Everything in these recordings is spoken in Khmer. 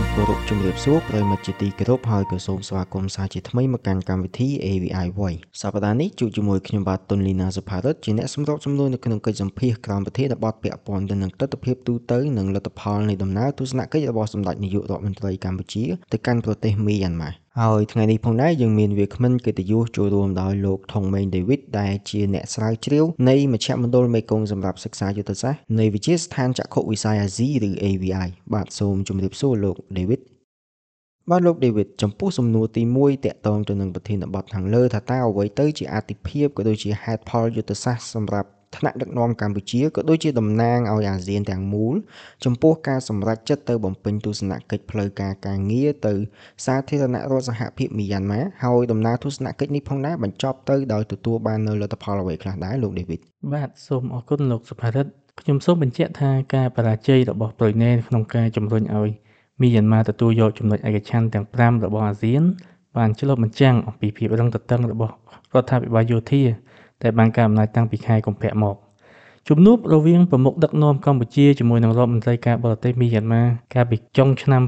គោរពជំរាបសួរប្រិយមិត្តជាទីគោរពហើយក៏សូមស្វាគមន៍សាជាថ្មីមកកាន់កម្មវិធី AVI Voice សប្តាហ៍នេះជួបជាមួយខ្ញុំបាទតុនលីណាសុផារិតជាអ្នកសម្របសម្រួលនៅក្នុងកិច្ចសម្ភាសក្រមប្រធានបទពាក់ព័ន្ធទៅនឹងទស្សនវិជ្ជាទូទៅនិងលទ្ធផលនៃដំណើរទស្សនកិច្ចរបស់សម្ដេចនាយករដ្ឋមន្ត្រីកម្ពុជាទៅកាន់ប្រទេសមីយ៉ាន់ម៉ាហើយថ្ងៃនេះផងដែរយើងមានវាគ្មិនកិត្តិយសចូលរួមដោយលោកថងម៉េង David ដែលជាអ្នកស្រាវជ្រាវនៃមជ្ឈមណ្ឌលមេគង្គសម្រាប់សិក្សាយុទ្ធសាស្ត្រនៃវិទ្យាស្ថានចក្ខុវិស័យអាស៊ីឬ AVI បាទសូមជម្រាបសួរលោក David បាទលោក David ចំពោះសំណួរទី1តាក់ទងទៅនឹងប្រធានបទខាងលើថាតើអ្វីទៅជាអាទិភាពក៏ដូចជាហេតុផលយុទ្ធសាស្ត្រសម្រាប់ថ្នាក់ដឹកនាំកម្ពុជាក៏ដូចជាតំណាងឲ្យអាស៊ានទាំងមូលចំពោះការសម្រេចចិត្តទៅបំពេញទស្សនកិច្ចផ្លូវការការងារទៅសាធារណរដ្ឋសហភាពមីយ៉ាន់ម៉ាហើយដំណើរទស្សនកិច្ចនេះផងដែរបញ្ចប់ទៅដោយទទួលបាននូវលទ្ធផលអ្វីខ្លះដែរលោក David បាទសូមអរគុណលោកសុផារិតខ្ញុំសូមបញ្ជាក់ថាការបរាជ័យរបស់ប្រ៊ុយណេក្នុងការជំរុញឲ្យមីយ៉ាន់ម៉ាទទួលយកចំណុចឯកច្ឆន្ទទាំង5របស់អាស៊ានបានឆ្លុះបញ្ចាំងអំពីភាពរឹងទទឹងរបស់រដ្ឋាភិបាលយោធាដែលបានកាន់អំណាចតាំងពីខែកុម្ភៈមកជំនួបរវាងប្រមុខដឹកនាំកម្ពុជាជាមួយនឹងរដ្ឋមន្ត្រីការបរទេសមីយ៉ាន់ម៉ាកាលពីចុងឆ្នាំ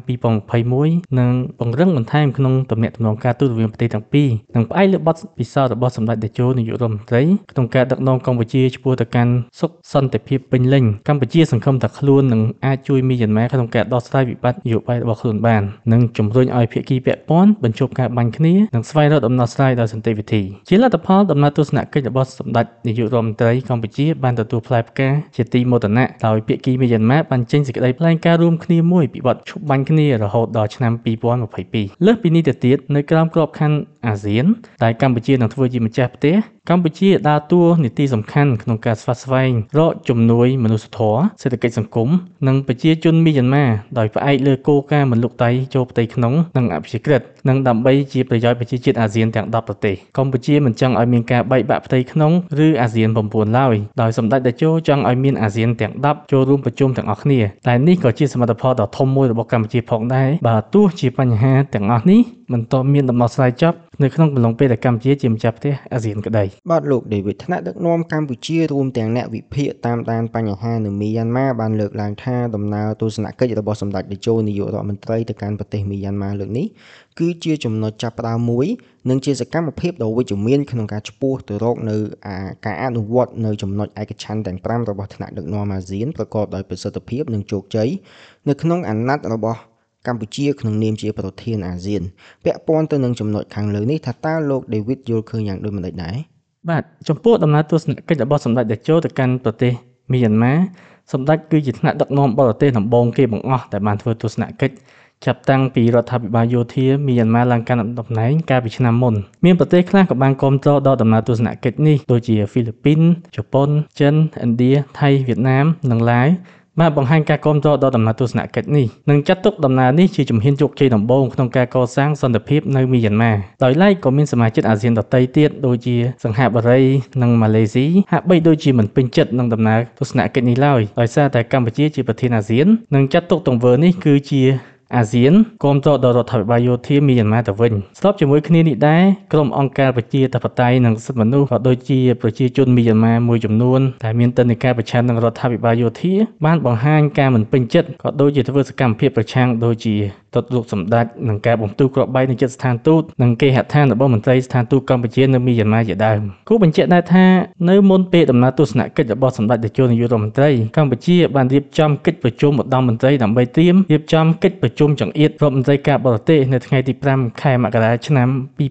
2021នឹងពង្រឹងបន្ថែមក្នុងទំនាក់ទំនងការទូតរវាងប្រទេសទាំងពីរនិងផ្អែកលើបទពិសោធន៍របស់សម្ដេចតេជោនាយករដ្ឋមន្ត្រីក្នុងការដឹកនាំកម្ពុជាឆ្ពោះទៅកាន់សុខសន្តិភាពពេញលេញកម្ពុជាសង្ឃឹមថាខ្លួននឹងអាចជួយមីយ៉ាន់ម៉ាក្នុងការដោះស្រាយវិបត្តិនយោបាយរបស់ខ្លួនបាននិងជំរុញឲ្យភាគីពាក់ព័ន្ធបញ្ឈប់ការបាញ់គ្នានិងស្វែងរកដំណោះស្រាយដោយសន្តិវិធីជាលទ្ធផលដំណើរទស្សនកិច្ចរបស់សម្ដេចនាយករដ្ឋមន្ត្រីកម្ពុជាបានទទួលផ្លែផ្កាជាទីមោទនៈដោយភាគីមីយ៉ាន់ម៉ាបានចេញសេចក្តីថ្លែងការណ៍រួមគ្នាមួយពីបទឈប់បាញ់គ្នារហូតដល់ឆ្នាំ2022លើសពីនេះទៅទៀតនៅក្រោមក្របខ័ណ្ឌអាស៊ានដែលកម្ពុជានឹងធ្វើជាម្ចាស់ផ្ទះកម្ពុជាដើរតួនាទីសំខាន់ក្នុងការស្វាស្វែងរកជំនួយមនុស្សធម៌សេដ្ឋកិច្ចសង្គមនិងប្រជាជនមីយ៉ាន់ម៉ាដោយផ្អែកលើគោលការណ៍មិនលុកដៃចូលផ្ទៃក្នុងនិងអព្យាក្រឹតនិងដើម្បីជាប្រយោជន៍ប្រជាជាតិអាស៊ានទាំង10ប្រទេសកម្ពុជាមិនចង់ឲ្យមានការបែកបាក់ផ្ទៃក្នុងឬអាស៊ាន9ឡើយដោយសម្ដេចតេជោចង់ឲ្យមានអាស៊ានទាំង10ចូលរួមប្រជុំទាំងអស់គ្នាតែនេះក៏ជាសមិទ្ធផលដ៏ធំមួយរបស់កម្ពុជាផងដែរបើទោះជាបញ្ហាទាំងអស់នេះមិនទាន់មានដំណោះស្រាយចប់នៅក្នុងកំឡុងពេលដែលកម្ពុជាជាម្ចាស់ផ្ទះអាស៊ានក្តីបាទលោក David ថ្នាក់ដឹកនាំកម្ពុជារួមទាំងអ្នកវិភាគតាមដានបញ្ហានៅមីយ៉ាន់ម៉ាបានលើកឡើងថាដំណើរទស្សនកិច្ចរបស់សម្ដេចតេជោនាយករដ្ឋមន្ត្រីទៅកាន់ប្រទេសមីយ៉ាន់ម៉ាលើកនេះគឺជាចំណុចចាប់ផ្ដើមមួយនិងជាសកម្មភាពដ៏វិជ្ជមានក្នុងការឆ្ពោះទៅរកនៅការអនុវត្តនៅចំណុចឯកច្ឆន្ទទាំង5របស់ថ្នាក់ដឹកនាំអាស៊ានប្រកបដោយប្រសិទ្ធភាពនិងជោគជ័យនៅក្នុងអាណត្តិរបស់កម្ពុជាក្នុងនាមជាប្រធានអាស៊ានពាក់ព័ន្ធទៅនឹងចំណុចខាងលើនេះថាតើលោក David យល់ឃើញយ៉ាងដូចម្តេចដែរបាទចំពោះដំណើរទស្សនកិច្ចរបស់សម្ដេចតេជោទៅកាន់ប្រទេសមីយ៉ាន់ម៉ាសម្ដេចគឺជាថ្នាក់ដឹកនាំបរទេសដំបូងគេបង្អស់ដែលបានធ្វើទស្សនកិច្ចចាប់តាំងពីរដ្ឋាភិបាលយោធាមីយ៉ាន់ម៉ាឡើងកាន់តំណែងកាលពីឆ្នាំមុនមានប្រទេសខ្លះក៏បានគាំទ្រដល់ដំណើរទស្សនកិច្ចនេះដូចជាហ្វីលីពីនជប៉ុនចិនឥណ្ឌាថៃវៀតណាមនិងឡាវបានបង្ហាញការគាំទ្រដល់ដំណើរទស្សនកិច្ចនេះនិងចាត់ទុកដំណើរនេះជាជំហានជោគជ័យដំបូងក្នុងការកសាងសន្តិភាពនៅមីយ៉ាន់ម៉ាដោយឡែកក៏មានសមាជិកអាស៊ានដទៃទៀតដូចជាសិង្ហបុរីនិងម៉ាឡេស៊ីហាក់បីដូចជាមិនពេញចិត្តនឹងដំណើរទស្សនកិច្ចនេះឡើយដោយសារតែកម្ពុជាជាប្រធានអាស៊ាននិងចាត់ទុកទង្វើនេះគឺជាអាស៊ានគាំទ្រដល់រដ្ឋាភិបាលយោធាមីយ៉ាន់ម៉ាទៅវិញស្របជាមួយគ្នានេះដែរក្រុមអង្គការប្រជាធិបតេយ្យនិងសិទ្ធិមនុស្សក៏ដូចជាប្រជាជនមីយ៉ាន់ម៉ាមួយចំនួនដែលមានទិដ្ឋាការប្រឆាំងនឹងរដ្ឋាភិបាលយោធាបានបង្ហាញការមិនពេញចិត្តក៏ដូចជាធ្វើសកម្មភាពប្រឆាំងដូចជាទត្តលោកសម្ដេចនឹងការបំទុះគ្រាប់បែកនៅជិតស្ថានទូតនិងគេហដ្ឋានរបស់មន្ត្រីស្ថានទូតកម្ពុជានៅមីយ៉ាន់ម៉ាជាដើមគូបញ្ជាក់ដែរថានៅមុនពេលដំណើរទស្សនកិច្ចរបស់សម្ដេចតេជោនាយករដ្ឋមន្ត្រីកម្ពុជាបានរៀបចំកិច្ចប្រជុំឧត្តមមន្ត្រីដើម្បីត្រៀមរៀបចំកិច្ចប្រជុំចង្អៀតរដ្ឋមន្ត្រីការបរទេសនៅថ្ងៃទី5ខែមករាឆ្នាំ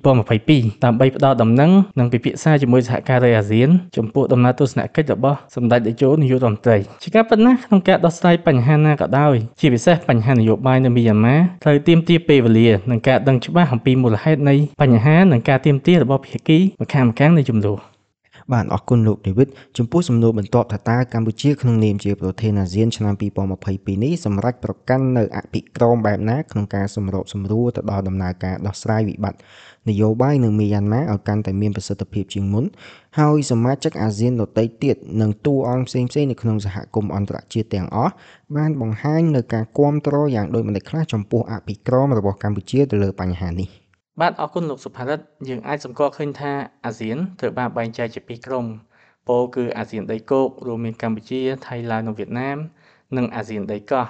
2022ដើម្បីផ្ដល់ដំណឹងនិងពិភាក្សាជាមួយសហការីអាស៊ានចំពោះដំណើរទស្សនកិច្ចរបស់សម្ដេចតេជោនាយករដ្ឋមន្ត្រីជាការពិតណាស់ក្នុងការដោះស្រាយបញ្ហាណាក៏ដោយជាពិសេសបញ្ហានយោបាយនៅមីយ៉ាន់ម៉ាត្រូវទាមទារពេលវេលានិងការដឹងច្បាស់អំពីមូលហេតុនៃបញ្ហានិងការទាមទាររបស់ភាគីម្ខាងនៃចំនួនបាទអរគុណលោក David ចំពោះសំណួរបន្ទាប់ថាតើកម្ពុជាក្នុងនាមជាប្រធានអាស៊ានឆ្នាំ2022នេះសម្រាប់ប្រកាន់នៅអភិក្រមបែបណាក្នុងការសម្របសម្រួលទៅដល់ដំណើរការដោះស្រាយវិបត្តិនយោបាយនៅមីយ៉ាន់ម៉ាឲ្យកាន់តែមានប្រសិទ្ធភាពជាងមុនហើយសមាជិកអាស៊ានដទៃទៀតនិងតួអង្គផ្សេងៗនៅក្នុងសហគមន៍អន្តរជាតិទាំងអស់បានបង្ហាញនៅការគាំទ្រយ៉ាងដូចម្តេចខ្លះចំពោះអភិក្រមរបស់កម្ពុជាទៅលើបញ្ហានេះបាទអរគុណលោកសុផារិតយើងអាចសម្គាល់ឃើញថាអាស៊ានត្រូវបានបែងចែកជាពីរក្រុមពោលគឺអាស៊ានដីគោករួមមានកម្ពុជាថៃឡាវនិងវៀតណាមនិងអាស៊ានដីកោះ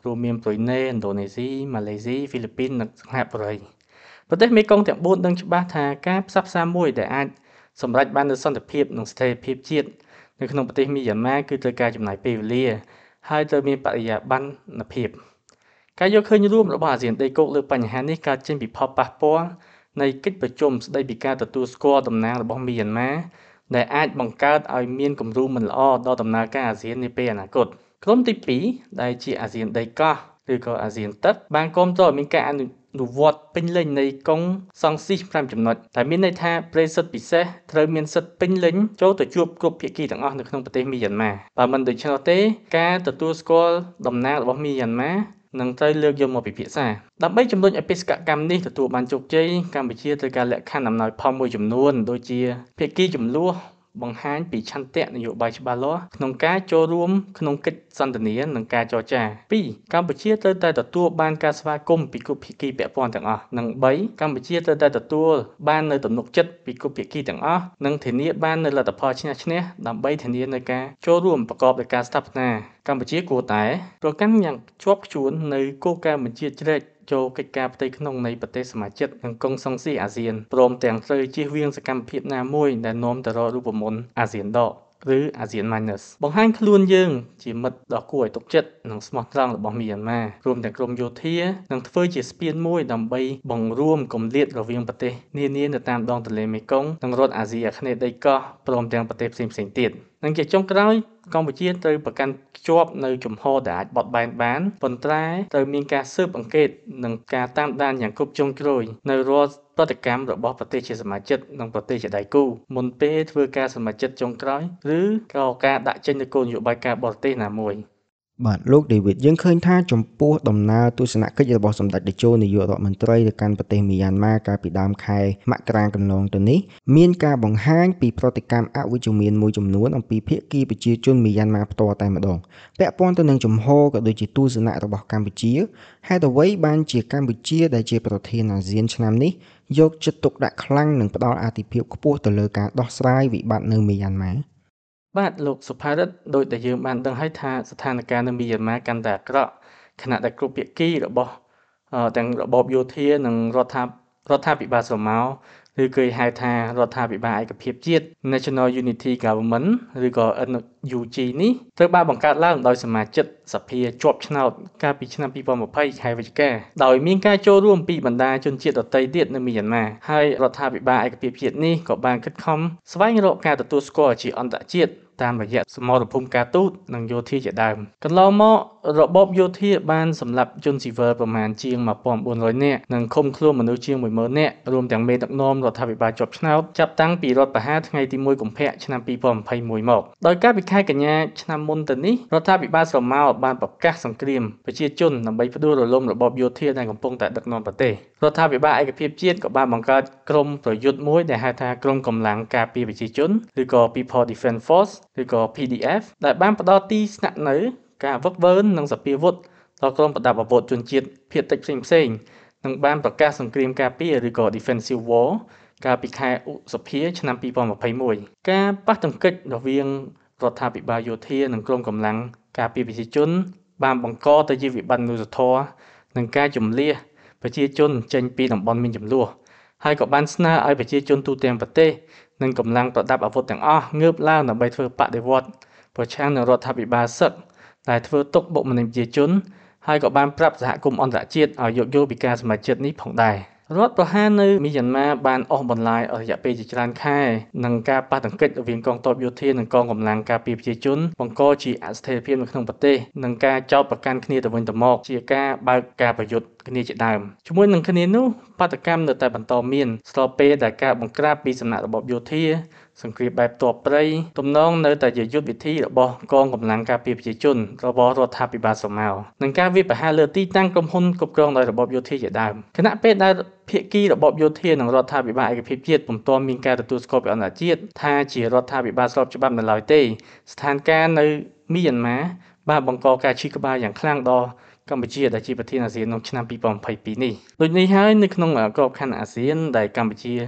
រួមមានប្រ៊ុយណេ ឥណ្ឌូនេស៊ី ម៉ាឡេស៊ី ហ្វីលីពីន និងសិង្ហបុរីប្រទេសមេគង្គទាំង4ដឹងច្បាស់ថាការផ្សះផ្សាមួយដែលអាចសម្រេចបាននូវសន្តិភាពនិងស្ថិរភាពជាតិនៅក្នុងប្រទេសមីយ៉ាន់ម៉ាគឺត្រូវការចំណាយពេលវេលាហើយត្រូវមានបរិយាបន្នភាពការយកឃើញរួមរបស់អាស៊ានដីគោកលើបញ្ហានេះកើតចេញពីផលប៉ះពាល់នៃកិច្ចប្រជុំស្តីពីការទទួលស្គាល់តំណាងរបស់មីយ៉ាន់ម៉ាដែលអាចបង្កើតឲ្យមានគំរូមិនល្អដល់ដំណើរការអាស៊ាននាពេលអនាគតក្រុមទី2ដែលជាអាស៊ានដីកោះឬក៏អាស៊ានទឹកបានគាំទ្រឲ្យមានការអនុវត្តពេញលេញនៃកុងសង្ស៊ីស5ចំណុចដែលមានន័យថាប្រេសិតពិសេសត្រូវមានសិទ្ធិពេញលេញចូលទៅជួបគ្រប់ភាគីទាំងអស់នៅក្នុងប្រទេសមីយ៉ាន់ម៉ាបើមិនដូច្នោះទេការទទួលស្គាល់តំណាងរបស់មីយ៉ាន់ម៉ានឹងត្រូវលើកយកមកពិភាក្សាដើម្បីជំរុញឲ្យបេសកកម្មនេះទទួលបានជោគជ័យកម្ពុជាត្រូវការលក្ខខណ្ឌអំណោយផលមួយចំនួនដូចជាភាគីចំនួនបង្ហាញពីឆន្ទៈនយោបាយច្បាស់លាស់ក្នុងការចូលរួមក្នុងកិច្ចសន្ទនានិងការចរចា 2. កម្ពុជាត្រូវតែទទួលបានការស្វាគមន៍ពីគ្រប់ភាគីពាក់ព័ន្ធទាំងអស់និង 3. កម្ពុជាត្រូវតែទទួលបាននូវទំនុកចិត្តពីគ្រប់ភាគីទាំងអស់និងធានាបាននូវលទ្ធផលឈ្នះឈ្នះដើម្បីធានានូវការចូលរួមប្រកបដោយការស្ថាបនាកម្ពុជាគួរតែប្រកាន់យ៉ាងខ្ជាប់ខ្ជួននូវគោលការណ៍បញ្ជាជ្រែកចូលកិច្ចការផ្ទៃក្នុងនៃប្រទេសសមាជិកនិងកុងសង្ស៊ីអាស៊ានព្រមទាំងត្រូវជៀសវាងសកម្មភាពណាមួយដែលនាំទៅរករូបមន្តអាស៊ានដកឬអាស៊ាន minus បង្ហាញខ្លួនយើងជាមិត្តដ៏គួរឲ្យទុកចិត្តនិងស្មោះត្រង់របស់មីយ៉ាន់ម៉ារួមទាំងក្រមយោធានឹងធ្វើជាស្ពានមួយដើម្បីបង្រួមគម្លាតរវាងប្រទេសនានានៅតាមដងទន្លេមេគង្គនិងរដ្ឋអាស៊ីអាគ្នេយ៍ដីកោះព្រមទាំងប្រទេសផ្សេងៗទៀតនិងជាចុងក្រោយកម្ពុជាត្រូវប្រកាន់ខ្ជាប់នៅជំហរដែលអាចបត់បែនបានប៉ុន្តែត្រូវមានការស៊ើបអង្កេតនិងការតាមដានយ៉ាងគ្រប់ជ្រុងជ្រោយនៅរាល់ប្រតិកម្មរបស់ប្រទេសជាសមាជិកនិងប្រទេសជាដៃគូមុនពេលធ្វើការសមាជិកចុងក្រោយឬក៏ការដាក់ចេញនូវគោលនយោបាយការបរទេសណាមួយបាទលោក David យើងឃើញថាចំពោះដំណើរទស្សនកិច្ចរបស់សម្ដេចតេជោនាយករដ្ឋមន្ត្រីទៅកាន់ប្រទេសមីយ៉ាន់ម៉ាកាលពីដើមខែមករាកន្លងទៅនេះមានការបង្ហាញពីប្រតិកម្មអវិជ្ជមានមួយចំនួនអំពីភាគីប្រជាជនមីយ៉ាន់ម៉ាផ្ទាល់តែម្ដងពាក់ព័ន្ធទៅនឹងជំហរក៏ដូចជាទស្សនៈរបស់កម្ពុជាហេតុអ្វីបានជាកម្ពុជាដែលជាប្រធានអាស៊ានឆ្នាំនេះយកចិត្តទុកដាក់ខ្លាំងនិងផ្ដល់អាទិភាពខ្ពស់ទៅលើការដោះស្រាយវិបត្តិនៅមីយ៉ាន់ម៉ាបាទលោកសុផារិតដោយដែលយើងបានដឹងហើយថាស្ថានភាពនៅមីយ៉ាន់ម៉ាកាន់តែអាក្រក់ខណៈដែលគ្រប់ភាគីរបស់ទាំងរបបយោធានិងរដ្ឋាភិបាលស្រមោលឬគេហៅថារដ្ឋាភិបាលឯកភាពជាតិ National Unity Government ឬក៏ NUG នេះត្រូវបានបង្កើតឡើងដោយសមាជិកសភាជាប់ឆ្នោតកាលពីឆ្នាំ2020ខែវិច្ឆិកាដោយមានការចូលរួមពីបណ្ដាជនជាតិដទៃទៀតនៅមីយ៉ាន់ម៉ាហើយរដ្ឋាភិបាលឯកភាពជាតិនេះក៏បានខិតខំស្វែងរកការទទួលស្គាល់ជាអន្តរជាតិតាមរយៈសមរភូមិការទូតនិងយោធាជាដើមកន្លងមករបបយោធាបានសម្លាប់ជនស៊ីវិលប្រមាណជាង 1400 នាក់និងឃុំខ្លួនមនុស្សជាង 10000 នាក់រួមទាំងមេដឹកនាំរដ្ឋាភិបាលជាប់ឆ្នោតចាប់តាំងពីរដ្ឋប្រហារថ្ងៃទី1កុម្ភៈឆ្នាំ2021មកដោយកាលពីខែកញ្ញាឆ្នាំមុនទៅនេះរដ្ឋាភិបាលស្រមោលបានប្រកាសសង្គ្រាមប្រជាជនដើម្បីផ្ដួលរំលំរបបយោធាដែលកំពុងតែដឹកនាំប្រទេសរដ្ឋាភិបាលឯកភាពជាតិក៏បានបង្កើតក្រុមប្រយុទ្ធមួយដែលហៅថាក្រុមកម្លាំងការពារប្រជាជនឬក៏ People Defense Force ឬក៏ PDF ដែលបានផ្ដល់ទីស្នាក់នៅការវឹកវើនិងសភាវុធដល់ក្រុមប្រដាប់អាវុធជនជាតិភាគតិចផ្សេងៗនិងបានប្រកាសសង្គ្រាមការពារឬក៏ Defensive War កាលពីខែឧសភាឆ្នាំ2021ការប៉ះទង្គិចរវាងរដ្ឋាភិបាលយោធានិងក្រុមកម្លាំងការពារប្រជាជនបានបង្កទៅជាវិបត្តិមនុស្សធម៌និងការជំលះប្រជាជនចេញពីតំបន់មានជម្លោះហើយក៏បានស្នើឲ្យប្រជាជនទូទាំងប្រទេសនិងកម្លាំងប្រដាប់អាវុធទាំងអស់ងើបឡើងដើម្បីធ្វើបដិវត្តន៍ប្រឆាំងនឹងរដ្ឋាភិបាលសឹកដែលធ្វើទុកបុកម្នេញប្រជាជនហើយក៏បានប្រាប់សហគមន៍អន្តរជាតិឲ្យយោគយល់ពីការសម្រេចចិត្តនេះផងដែររដ្ឋប្រហារនៅមីយ៉ាន់ម៉ាបានអស់បន្លាយអស់រយៈពេលជាច្រើនខែនិងការប៉ះទង្គិចរវាងកងទ័ពយោធានិងកងកម្លាំងការពារប្រជាជនបង្កជាអស្ថិរភាពនៅក្នុងប្រទេសនិងការចោទប្រកាន់គ្នាទៅវិញទៅមកជាការបើកការប្រយុទ្ធគ្នាជាដើមជាមួយនឹងគ្នានោះបាតកម្មនៅតែបន្តមានស្របពេលដែលការបង្ក្រាបពីសំណាក់របបយោធាសង្គ្រាមបែបទ័ពព្រៃទំនងនៅតែជាយុទ្ធវិធីរបស់កងកម្លាំងការពារប្រជាជនរបស់រដ្ឋាភិបាលស្រមោលនិងការវាយប្រហារលើទីតាំងក្រុមហ៊ុនគ្រប់គ្រងដោយរបបយោធាជាដើមគណៈពេលដែលភាគីរបបយោធានិងរដ្ឋាភិបាលឯកភាពជាតិពុំទាន់មានការទទួលស្គាល់ពីអន្តរជាតិថាជារដ្ឋាភិបាលស្របច្បាប់នៅឡើយទេស្ថានភាពនៅមីយ៉ាន់ម៉ាបានបង្កការឈឺក្បាលយ៉ាងខ្លាំងដល់កម្ពុជាដែលជាប្រធានអាស៊ានក្នុងឆ្នាំ2022នេះដូចនេះហើយនៅក្នុងក្របខ័ណ្ឌអាស៊ានដែលកម្ពុជា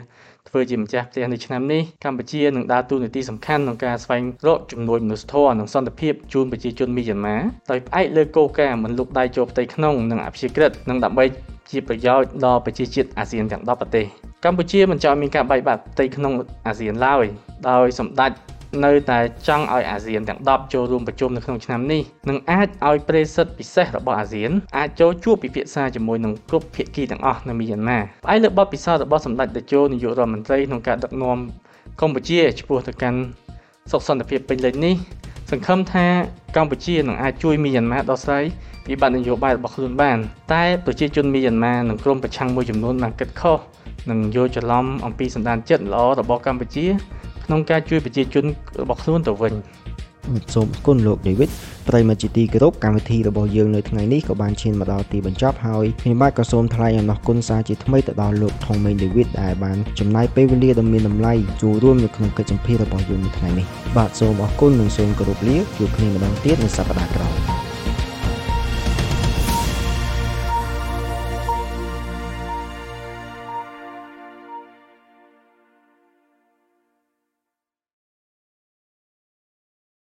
ធ្វើជាម្ចាស់ផ្ទះនៅឆ្នាំនេះកម្ពុជានឹងដើរតួនាទីសំខាន់ក្នុងការស្វែងរកជំនួយមនុស្សធម៌និងសន្តិភាពជូនប្រជាជនមីយ៉ាន់ម៉ាដោយផ្អែកលើគោលការណ៍មិនលុបដៃចូលផ្ទៃក្នុងនិងអព្យាក្រឹតនិងដើម្បីជាប្រយោជន៍ដល់ប្រជាជាតិអាស៊ានទាំង10ប្រទេសកម្ពុជាមិនចង់មានការបែកបាក់ផ្ទៃក្នុងអាស៊ានឡើយដោយសម្ដេចនៅតែចង់ឲ្យអាស៊ានទាំង10ចូលរួមប្រជុំនៅក្នុងឆ្នាំនេះនិងអាចឲ្យប្រេសិតពិសេសរបស់អាស៊ានអាចចូលជួបពិភាក្សាជាមួយនឹងគ្រប់ភាគីទាំងអស់នៅមីយ៉ាន់ម៉ាផ្អែកលើបទពិសោធន៍របស់សម្ដេចតេជោនាយករដ្ឋមន្ត្រីក្នុងការដឹកនាំកម្ពុជាឆ្ពោះទៅកាន់សុខសន្តិភាពពេញលេញនេះសង្ឃឹមថាកម្ពុជានឹងអាចជួយមីយ៉ាន់ម៉ាដោះស្រាយវិបត្តិនយោបាយរបស់ខ្លួនបានតែប្រជាជនមីយ៉ាន់ម៉ានិងក្រុមប្រឆាំងមួយចំនួនបានគិតខុសនិងយល់ច្រឡំអំពីសន្តានចិត្តល្អរបស់កម្ពុជាក្នុងការជួយប្រជាជនរបស់ខ្លួនទៅវិញសូមអរគុណលោក David ប្រិយមិត្តជាទីគោរពកម្មវិធីរបស់យើងនៅថ្ងៃនេះក៏បានឈានមកដល់ទីបញ្ចប់ហើយខ្ញុំបាទក៏សូមថ្លែងអំណរគុណសារជាថ្មីទៅដល់លោក Thongmeng David ដែលបានចំណាយពេលវេលាដ៏មានតម្លៃចូលរួមនៅក្នុងកិច្ចសម្ភាសន៍របស់យើងនៅថ្ងៃនេះបាទសូមអរគុណនិងសូមគោរពលាជួបគ្នាម្ដងទៀតនៅសប្តាហ៍ក្រោយ